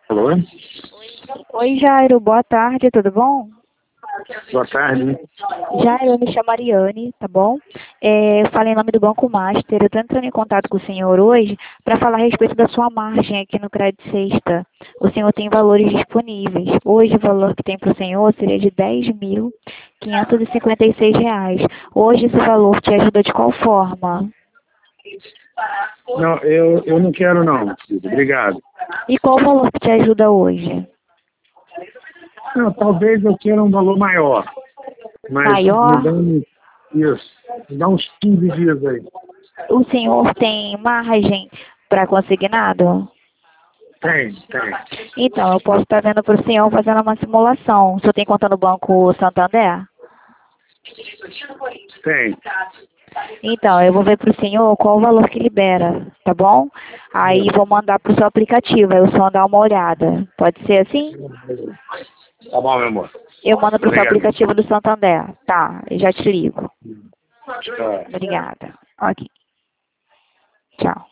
Alô? Oi, Jairo, boa tarde, tudo bom? Boa tarde. Jairo, eu me chamo Ariane, tá bom? Eu falei em nome do Banco Master. Eu estou entrando em contato com o senhor hoje para falar a respeito da sua margem aqui no Crédito Sexta. O senhor tem valores disponíveis. Hoje o valor que tem para o senhor seria de R$ 10.556. Hoje esse valor te ajuda de qual forma? Não, eu não quero não, filho. Obrigado. E qual o valor que te ajuda hoje? Não, talvez eu queira um valor maior. Mas me dá Maior? isso. Me dá uns 15 dias aí. O senhor tem margem para consignado? Tem. Então, eu posso estar vendo para o senhor fazendo uma simulação. O senhor tem conta no Banco Santander? Tem. Então, eu vou ver para o senhor qual o valor que libera, tá bom? Aí vou mandar para o seu aplicativo, aí o senhor dá uma olhada. Pode ser assim? Tá bom, meu amor. Eu mando para o seu Obrigado. aplicativo do Santander. Tá, eu já te ligo. Tá. Obrigada. Ok. Tchau.